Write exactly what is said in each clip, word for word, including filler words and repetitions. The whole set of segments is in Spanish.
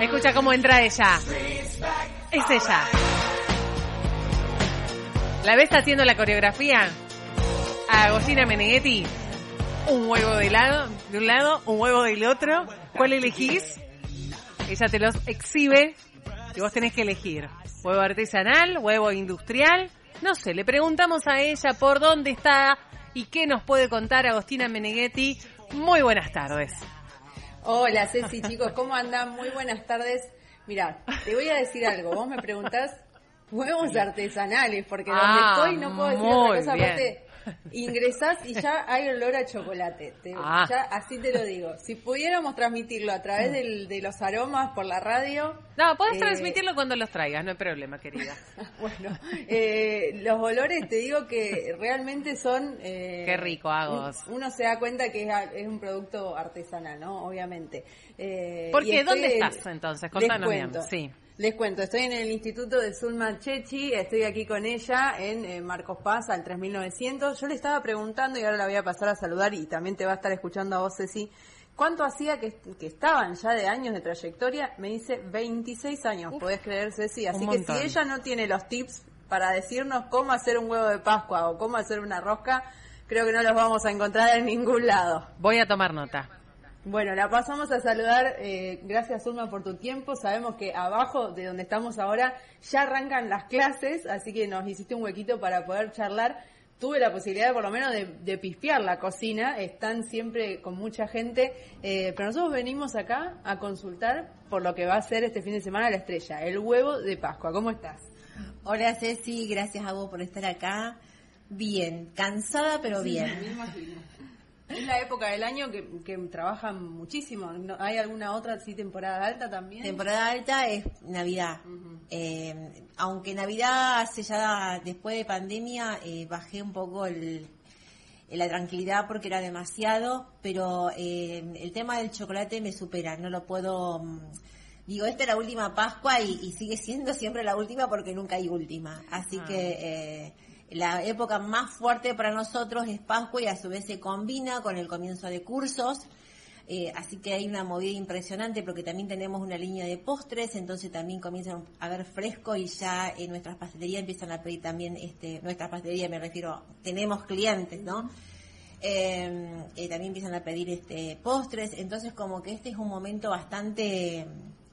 Escucha cómo entra ella. Es ella. ¿La ves haciendo la coreografía? A Agostina Meneghetti. Un huevo de lado, de un lado, un huevo del otro. ¿Cuál elegís? Ella te los exhibe y vos tenés que elegir. Huevo artesanal, huevo industrial. No sé, le preguntamos a ella por dónde está y qué nos puede contar Agostina Meneghetti. Muy buenas tardes. Hola Ceci, chicos, ¿cómo andan? Muy buenas tardes. Mirá, te voy a decir algo. Vos me preguntás huevos artesanales, porque ah, donde estoy no puedo decir otra cosa. Bien. Aparte, ingresás y ya hay olor a chocolate. Te, ah. Ya así te lo digo. Si pudiéramos transmitirlo a través del, de los aromas por la radio... No, podés eh, transmitirlo cuando los traigas, no hay problema, querida. Bueno, eh, los olores te digo que realmente son... Eh, Qué rico, Agos. Uno se da cuenta que es, es un producto artesanal, ¿no? Obviamente. Eh, ¿Por qué? Estoy, ¿Dónde estás entonces? Contanos bien. Sí. Les cuento, estoy en el Instituto de Zulma Chechi, estoy aquí con ella en eh, Marcos Paz, al tres mil novecientos. Yo le estaba preguntando, y ahora la voy a pasar a saludar, y también te va a estar escuchando a vos, Ceci, ¿cuánto hacía que, que estaban ya de años de trayectoria? Me dice veintiséis años, Uf, podés creer, Ceci. Así que si ella no tiene los tips para decirnos cómo hacer un huevo de Pascua o cómo hacer una rosca, creo que no los vamos a encontrar en ningún lado. Voy a tomar nota. Bueno, la pasamos a saludar. Eh, gracias, Zulma, por tu tiempo. Sabemos que abajo de donde estamos ahora ya arrancan las clases, así que nos hiciste un huequito para poder charlar. Tuve la posibilidad, por lo menos, de, de pispear la cocina. Están siempre con mucha gente, eh, pero nosotros venimos acá a consultar por lo que va a ser este fin de semana la estrella, el huevo de Pascua. ¿Cómo estás? Hola, Ceci, gracias a vos por estar acá. Bien, cansada, pero sí, bien. Me imagino. Es la época del año que, que trabajan muchísimo. ¿Hay alguna otra, sí, temporada alta también? Temporada alta es Navidad. Uh-huh. Eh, aunque Navidad hace ya, después de pandemia, eh, bajé un poco el, la tranquilidad porque era demasiado, pero eh, el tema del chocolate me supera, no lo puedo... Digo, esta es la última Pascua y, y sigue siendo siempre la última porque nunca hay última. Así ah. que... Eh, la época más fuerte para nosotros es Pascua y a su vez se combina con el comienzo de cursos, eh, así que hay una movida impresionante porque también tenemos una línea de postres, entonces también comienzan a ver fresco y ya en nuestras pastelerías empiezan a pedir también, este, nuestras pastelerías me refiero, tenemos clientes, ¿no? Eh, eh, también empiezan a pedir este postres, entonces como que este es un momento bastante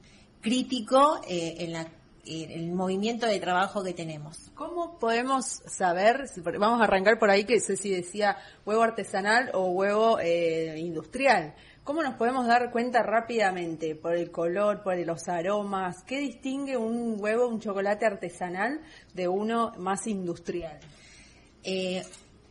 crítico eh, en la el movimiento de trabajo que tenemos. ¿Cómo podemos saber, vamos a arrancar por ahí que Ceci decía huevo artesanal o huevo eh, industrial, ¿cómo nos podemos dar cuenta rápidamente por el color, por los aromas, qué distingue un huevo, un chocolate artesanal de uno más industrial? Eh,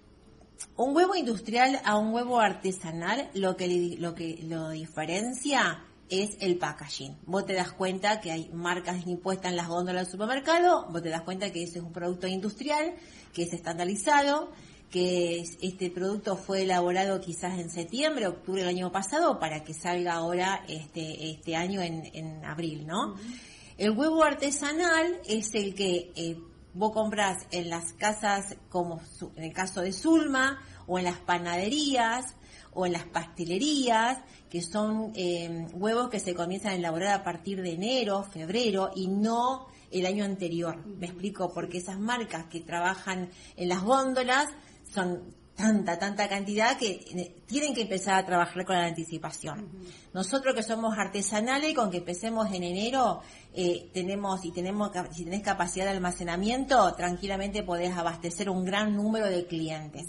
un huevo industrial a un huevo artesanal, lo que lo que lo diferencia es el packaging. Vos te das cuenta que hay marcas impuestas en las góndolas del supermercado, vos te das cuenta que ese es un producto industrial, que es estandarizado, que este producto fue elaborado quizás en septiembre, octubre del año pasado, para que salga ahora este este año en, en abril, ¿no? Uh-huh. El huevo artesanal es el que eh, vos comprás en las casas, como su, en el caso de Zulma, o en las panaderías, o en las pastelerías, que son eh, huevos que se comienzan a elaborar a partir de enero, febrero, y no el año anterior. Me explico, porque esas marcas que trabajan en las góndolas son tanta, tanta cantidad que tienen que empezar a trabajar con la anticipación. Uh-huh. Nosotros que somos artesanales, con que empecemos en enero, eh, tenemos, y tenemos, si tenés capacidad de almacenamiento, tranquilamente podés abastecer un gran número de clientes.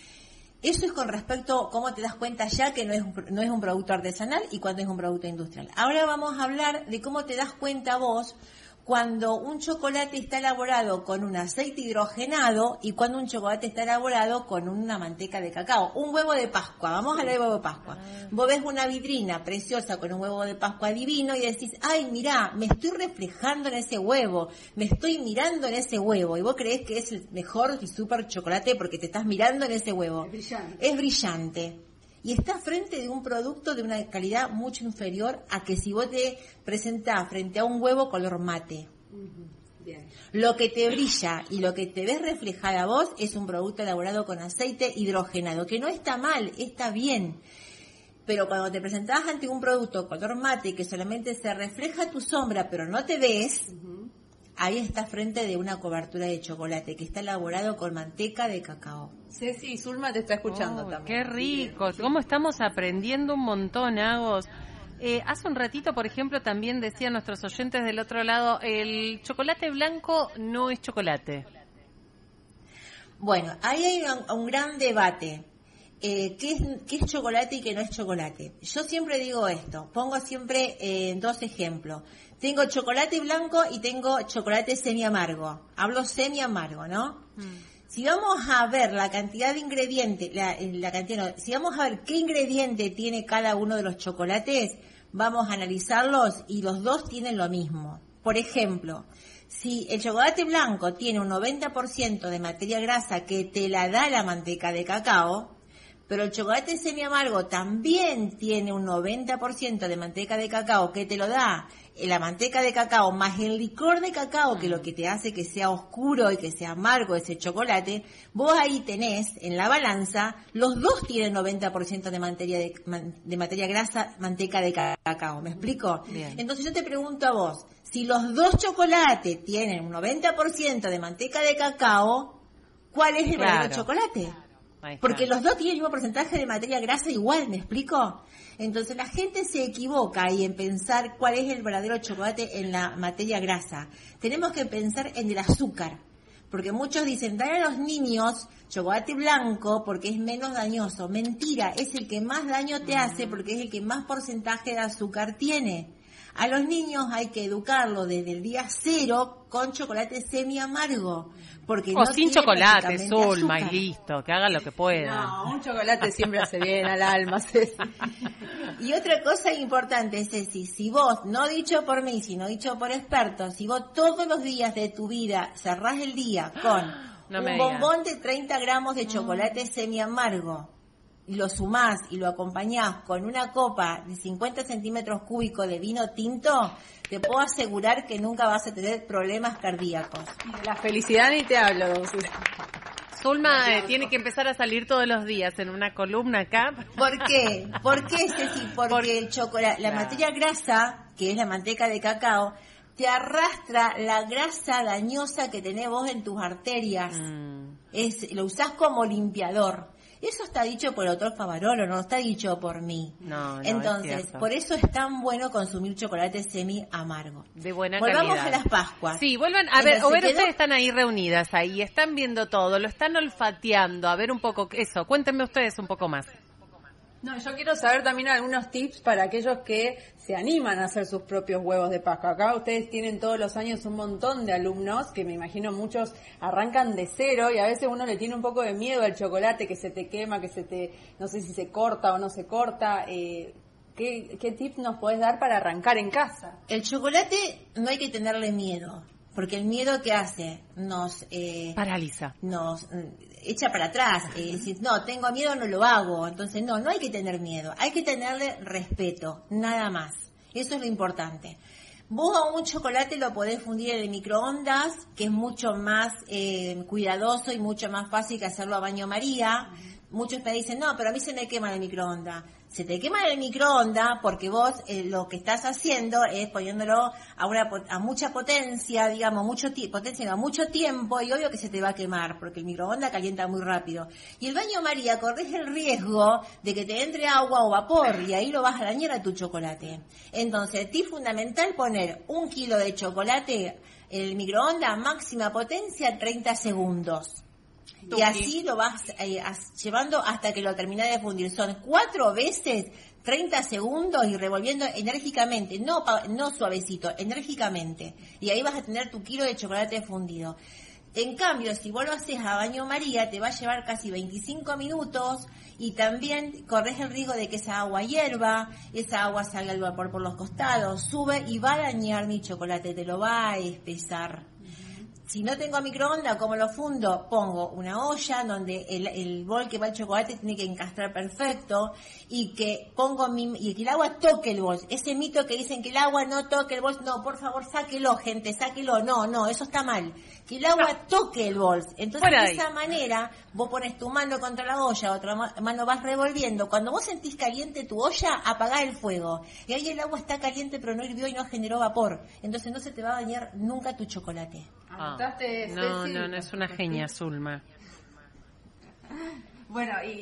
Eso es con respecto a cómo te das cuenta ya que no es, un, no es un producto artesanal y cuando es un producto industrial. Ahora vamos a hablar de cómo te das cuenta vos cuando un chocolate está elaborado con un aceite hidrogenado y cuando un chocolate está elaborado con una manteca de cacao. Un huevo de Pascua, vamos a ver el huevo de Pascua. Vos ves una vitrina preciosa con un huevo de Pascua divino y decís, ay, mirá, me estoy reflejando en ese huevo, me estoy mirando en ese huevo. Y vos creés que es el mejor y súper chocolate porque te estás mirando en ese huevo. Es brillante. Es brillante. Y está frente de un producto de una calidad mucho inferior a que si vos te presentás frente a un huevo color mate. Uh-huh. Bien. Lo que te brilla y lo que te ves reflejada vos es un producto elaborado con aceite hidrogenado, que no está mal, está bien. Pero cuando te presentás ante un producto color mate que solamente se refleja tu sombra pero no te ves, uh-huh. ahí estás frente de una cobertura de chocolate que está elaborado con manteca de cacao. Ceci, Zulma te está escuchando oh, también. Qué rico, cómo estamos aprendiendo un montón, Agos. Eh, hace un ratito, por ejemplo, también decían nuestros oyentes del otro lado, el chocolate blanco no es chocolate. Bueno, ahí hay un, un gran debate. Eh, ¿qué, es, ¿Qué es chocolate y qué no es chocolate? Yo siempre digo esto, pongo siempre eh, dos ejemplos. Tengo chocolate blanco y tengo chocolate semi amargo. Hablo semi amargo, ¿no? Mm. Si vamos a ver la cantidad de ingredientes, la, la cantidad, no, si vamos a ver qué ingrediente tiene cada uno de los chocolates, vamos a analizarlos y los dos tienen lo mismo. Por ejemplo, si el chocolate blanco tiene un noventa por ciento de materia grasa que te la da la manteca de cacao, pero el chocolate semi amargo también tiene un noventa por ciento de manteca de cacao que te lo da la manteca de cacao más el licor de cacao, que lo que te hace que sea oscuro y que sea amargo ese chocolate, vos ahí tenés en la balanza, los dos tienen noventa por ciento de materia de, de materia grasa, manteca de cacao, ¿me explico? Bien. Entonces yo te pregunto a vos, si los dos chocolates tienen un noventa por ciento de manteca de cacao, ¿cuál es el claro. verdadero chocolate? Porque los dos tienen el mismo porcentaje de materia grasa igual, ¿me explico? Entonces la gente se equivoca ahí en pensar cuál es el verdadero chocolate en la materia grasa. Tenemos que pensar en el azúcar, porque muchos dicen, dale a los niños chocolate blanco porque es menos dañoso. Mentira, es el que más daño te hace porque es el que más porcentaje de azúcar tiene. A los niños hay que educarlo desde el día cero con chocolate semi amargo. Porque o no sin chocolate, Zulma, y listo, que haga lo que pueda. No, un chocolate siempre hace bien al alma, Ceci. Y otra cosa importante, Ceci, si vos, no dicho por mí, sino dicho por expertos, si vos todos los días de tu vida cerrás el día con no un bombón de treinta gramos de chocolate mm. semi amargo, y lo sumás y lo acompañás con una copa de cincuenta centímetros cúbicos de vino tinto, te puedo asegurar que nunca vas a tener problemas cardíacos. La felicidad ni te hablo. Zulma eh, tiene que empezar a salir todos los días en una columna acá. ¿Por qué? ¿Por qué, Ceci? Porque Por... el chocolate, la claro. materia grasa, que es la manteca de cacao, te arrastra la grasa dañosa que tenés vos en tus arterias. Mm. Es, lo usás como limpiador. Eso está dicho por el doctor Favarolo, no está dicho por mí. No, no, entonces, por eso es tan bueno consumir chocolate semi amargo. De buena Volvamos calidad. Volvamos a las Pascuas. Sí, vuelvan a ver, o ver, ustedes están ahí reunidas ahí, están viendo todo, lo están olfateando, a ver un poco eso, cuéntenme ustedes un poco más. No, yo quiero saber también algunos tips para aquellos que se animan a hacer sus propios huevos de Pascua. Acá ustedes tienen todos los años un montón de alumnos, que me imagino muchos arrancan de cero y a veces uno le tiene un poco de miedo al chocolate, que se te quema, que se te, no sé si se corta o no se corta. Eh, ¿qué, ¿Qué tips nos podés dar para arrancar en casa? El chocolate no hay que tenerle miedo, porque el miedo que hace nos... Eh, paraliza. Nos... echa para atrás, eh, decir, no, tengo miedo, no lo hago. Entonces, no, no hay que tener miedo, hay que tenerle respeto, nada más. Eso es lo importante. Vos a un chocolate lo podés fundir en el microondas, que es mucho más eh, cuidadoso y mucho más fácil que hacerlo a baño María. Muchos me dicen, no, pero a mí se me quema en el microondas. Se te quema en el microondas porque vos eh, lo que estás haciendo es poniéndolo a una a mucha potencia, digamos, mucho ti- potencia, a mucho tiempo, y obvio que se te va a quemar porque el microondas calienta muy rápido. Y el baño María corres el riesgo de que te entre agua o vapor y ahí lo vas a dañar a tu chocolate. Entonces, es fundamental poner un kilo de chocolate en el microondas, máxima potencia, treinta segundos. Y así lo vas eh, llevando hasta que lo termines de fundir. Son cuatro veces treinta segundos y revolviendo enérgicamente, no no suavecito, enérgicamente. Y ahí vas a tener tu kilo de chocolate fundido. En cambio, si vos lo haces a baño María, te va a llevar casi veinticinco minutos y también corres el riesgo de que esa agua hierva, esa agua salga al vapor por los costados, sube y va a dañar mi chocolate, te lo va a espesar. Si no tengo microondas, ¿cómo lo fundo? Pongo una olla donde el, el bol que va el chocolate tiene que encastrar perfecto y que pongo mi, y que el agua toque el bol. Ese mito que dicen que el agua no toque el bol, no, por favor, sáquelo, gente, sáquelo. No, no, eso está mal. Que el agua no. toque el bol. Entonces, de esa manera, vos pones tu mano contra la olla, otra mano vas revolviendo. Cuando vos sentís caliente tu olla, apagá el fuego. Y ahí el agua está caliente, pero no hirvió y no generó vapor. Entonces no se te va a dañar nunca tu chocolate. Ah. No, no, no, es una genia, Zulma. Bueno, y,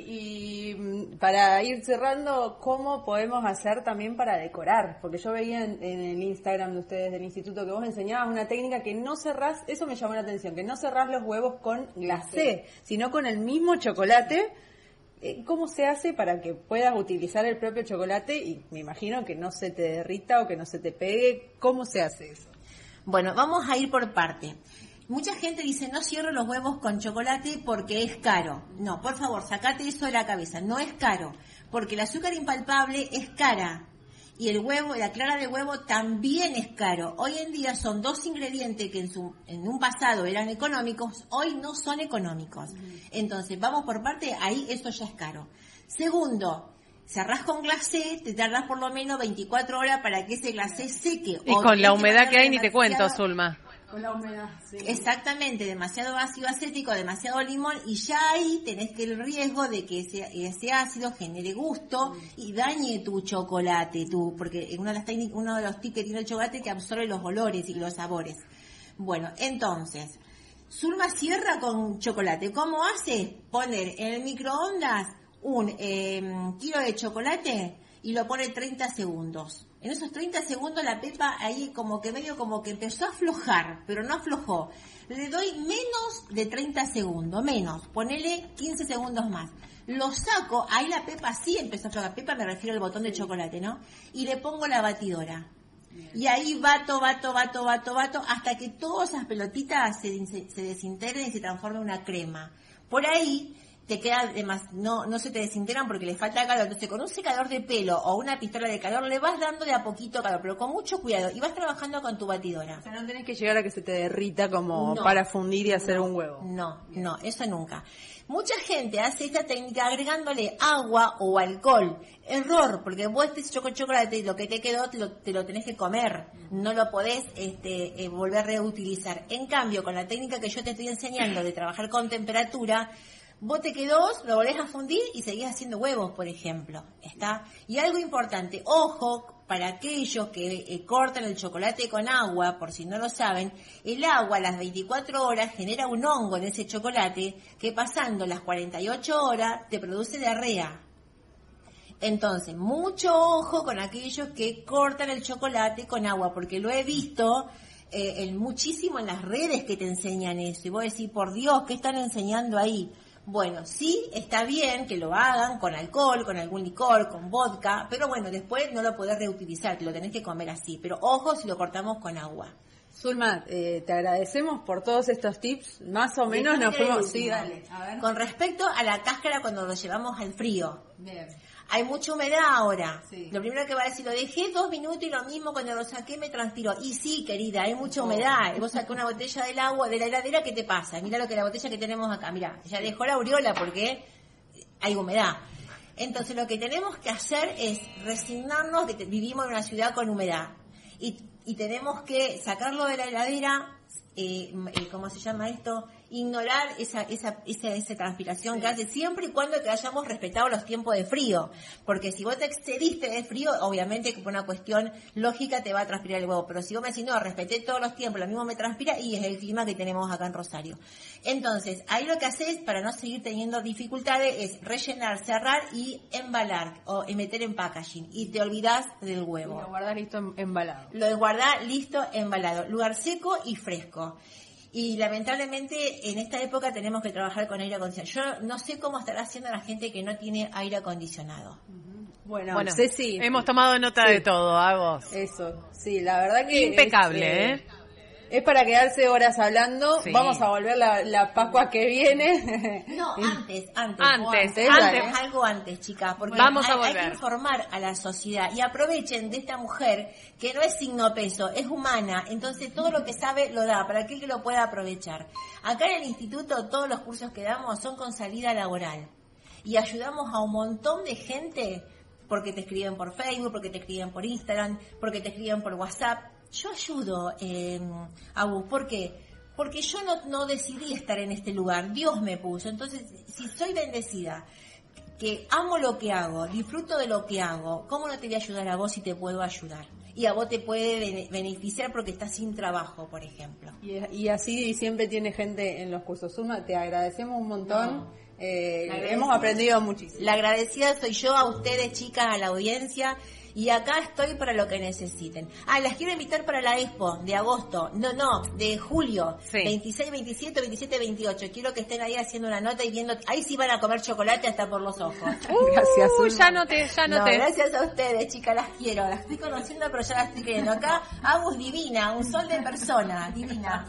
y para ir cerrando, ¿cómo podemos hacer también para decorar? Porque yo veía en, en el Instagram de ustedes del instituto que vos enseñabas una técnica que no cerrás, eso me llamó la atención, que no cerrás los huevos con glacé, sino con el mismo chocolate. ¿Cómo se hace para que puedas utilizar el propio chocolate y me imagino que no se te derrita o que no se te pegue? ¿Cómo se hace eso? Bueno, vamos a ir por parte. Mucha gente dice, no cierro los huevos con chocolate porque es caro. No, por favor, sacate eso de la cabeza. No es caro, porque el azúcar impalpable es cara. Y el huevo, la clara de huevo también es caro. Hoy en día son dos ingredientes que en, su, en un pasado eran económicos, hoy no son económicos. Entonces, vamos por parte, ahí eso ya es caro. Segundo, cerrás con glacé, te tardás por lo menos veinticuatro horas para que ese glacé seque. Y o con la humedad que hay ni te cuento, Zulma. Con la humedad, sí. Exactamente, demasiado ácido acético, demasiado limón, y ya ahí tenés que el riesgo de que ese, ese ácido genere gusto y dañe tu chocolate, tu, porque una de las técnicas, uno de los tips que tiene el chocolate es que absorbe los olores y los sabores. Bueno, entonces, Zulma cierra con chocolate. ¿Cómo hace? Poner en el microondas un eh, kilo de chocolate y lo pone treinta segundos. En esos treinta segundos la pepa ahí como que medio como que empezó a aflojar, pero no aflojó. Le doy menos de treinta segundos, menos, ponele quince segundos más. Lo saco, ahí la pepa sí empezó a aflojar. Pepa me refiero al botón de chocolate, ¿no? Y le pongo la batidora. Y ahí bato, bato, bato, bato, bato, hasta que todas esas pelotitas se, se desintegren y se transformen en una crema. Por ahí te queda además, no, no se te desintegran porque les falta calor. Entonces con un secador de pelo o una pistola de calor le vas dando de a poquito calor, pero con mucho cuidado, y vas trabajando con tu batidora. O sea, no tenés que llegar a que se te derrita como no, para fundir y hacer no, un huevo. No, no, eso nunca. Mucha gente hace esta técnica agregándole agua o alcohol. Error, porque vos este choco chocolate, lo que te quedó te lo, te lo tenés que comer. No lo podés este, eh, volver a reutilizar. En cambio, con la técnica que yo te estoy enseñando de trabajar con temperatura, vos te quedó, lo volvés a fundir y seguís haciendo huevos, por ejemplo. ¿Está? Y algo importante, ojo, para aquellos que eh, cortan el chocolate con agua, por si no lo saben, el agua a las veinticuatro horas genera un hongo en ese chocolate que pasando las cuarenta y ocho horas te produce diarrea. Entonces, mucho ojo con aquellos que cortan el chocolate con agua, porque lo he visto eh, el, muchísimo en las redes que te enseñan eso. Y vos decís, por Dios, ¿qué están enseñando ahí? Bueno, sí, está bien que lo hagan con alcohol, con algún licor, con vodka, pero bueno, después no lo podés reutilizar, te lo tenés que comer así. Pero ojo si lo cortamos con agua. Zulma, eh, te agradecemos por todos estos tips. Más o menos nos fuimos... Sí, dale. A ver. Con respecto a la cáscara cuando lo llevamos al frío. Bien. Hay mucha humedad ahora. Sí. Lo primero que va a decir, lo dejé dos minutos y lo mismo cuando lo saqué me transpiró. Y sí, querida, hay mucha humedad. Vos sacás una botella del agua de la heladera, ¿qué te pasa? Mira lo que la botella que tenemos acá. Mira, ya dejó la aureola porque hay humedad. Entonces lo que tenemos que hacer es resignarnos que te, vivimos en una ciudad con humedad. Y, y tenemos que sacarlo de la heladera, eh, eh, ¿cómo se llama esto? Ignorar esa esa esa, esa transpiración sí. que hace siempre y cuando que hayamos respetado los tiempos de frío, porque si vos te excediste de frío, obviamente que por una cuestión lógica te va a transpirar el huevo, pero si vos me decís no, respeté todos los tiempos, lo mismo me transpira, y es el clima que tenemos acá en Rosario. Entonces, ahí lo que haces para no seguir teniendo dificultades es rellenar, cerrar y embalar, o meter en packaging, y te olvidás del huevo. Y lo guardás listo embalado. Lo guardás listo embalado, lugar seco y fresco. Y lamentablemente en esta época tenemos que trabajar con aire acondicionado. Yo no sé cómo estará haciendo la gente que no tiene aire acondicionado. Bueno, bueno Ceci, hemos tomado nota sí. de todo, a vos. Eso, sí, la verdad que... Impecable, es, ¿eh? es para quedarse horas hablando. Sí. Vamos a volver la, la Pascua que viene. No, antes, antes. Antes, o antes. Algo antes, chicas. Porque Vamos a hay, volver. hay que informar a la sociedad. Y aprovechen de esta mujer que no es signo peso, es humana. Entonces todo lo que sabe lo da, para aquel que lo pueda aprovechar. Acá en el instituto todos los cursos que damos son con salida laboral. Y ayudamos a un montón de gente porque te escriben por Facebook, porque te escriben por Instagram, porque te escriben por WhatsApp. Yo ayudo eh, a vos. ¿Por qué? Porque yo no, no decidí estar en este lugar, Dios me puso. Entonces, si soy bendecida, que amo lo que hago, disfruto de lo que hago, ¿cómo no te voy a ayudar a vos si te puedo ayudar? Y a vos te puede beneficiar porque estás sin trabajo, por ejemplo. Y, y así siempre tiene gente en los cursos. Zulma, te agradecemos un montón. No. Eh, hemos aprendido muchísimo. La agradecida soy yo, a ustedes, chicas, a la audiencia. Y acá estoy para lo que necesiten. Ah, las quiero invitar para la Expo de agosto. No, no, de julio. Sí. veintiséis, veintisiete, veintisiete, veintiocho. Quiero que estén ahí haciendo una nota y viendo. Ahí sí van a comer chocolate hasta por los ojos. Gracias, Uh, Zulma. ya noté, ya No, noté. gracias a ustedes, chicas, las quiero. Las estoy conociendo, pero ya las estoy queriendo. Acá, Agus divina, un sol de persona, divina.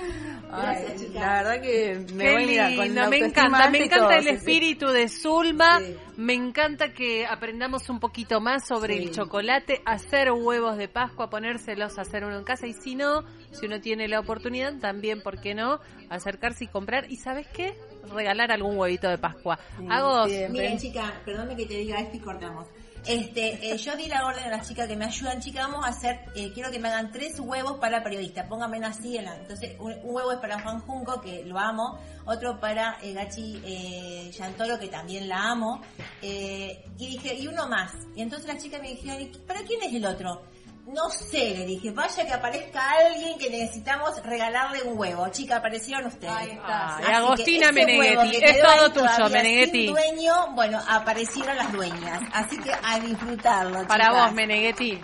Ay, Gracias, chicas. la verdad que me Qué voy mira, con lindo, la me autoestima encanta, alta me y encanta todo, el sí, sí. espíritu de Zulma, Sí. me encanta que aprendamos un poquito más sobre Sí. el chocolate, hacer huevos de Pascua, ponérselos a hacer uno en casa y si no, si uno tiene la oportunidad, también, ¿por qué no? Acercarse y comprar y ¿sabes qué? Regalar algún huevito de Pascua. Sí, Hago, bien. Miren, chica, perdónme que te diga esto y cortamos. Este, eh, yo di la orden a las chicas que me ayudan, chicas, vamos a hacer, eh, quiero que me hagan tres huevos para periodistas, pónganme así, en la, entonces un, un huevo es para Juan Junco, que lo amo, otro para eh, Gachi eh, Yantoro, que también la amo, eh, y dije, y uno más, y entonces las chicas me dijeron, ¿y para quién es el otro? No sé, le dije, vaya que aparezca alguien que necesitamos regalarle un huevo. Chica, aparecieron ustedes. Ahí está. Ay, Así que Agostina ese Meneghetti, huevo que es quedó todo ahí tuyo, todavía Meneghetti. sin dueño, bueno, aparecieron las dueñas. Así que a disfrutarlo, para chicas. vos, Meneghetti.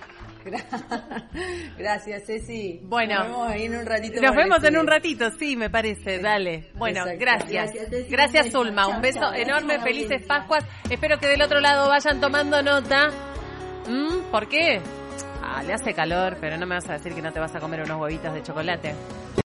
Gracias, Ceci. Bueno. Nos vemos ahí en un ratito. Nos por el vemos en estudio. un ratito, sí, me parece, dale. Bueno, Exacto. gracias. Gracias, Ceci. Gracias, Un beso. Zulma. Un Chao, beso chao. enorme, Gracias a la felices audiencia. Pascuas. Espero que del otro lado vayan tomando nota. ¿Mm? ¿Por qué? Ah, le hace calor, pero no me vas a decir que no te vas a comer unos huevitos de chocolate.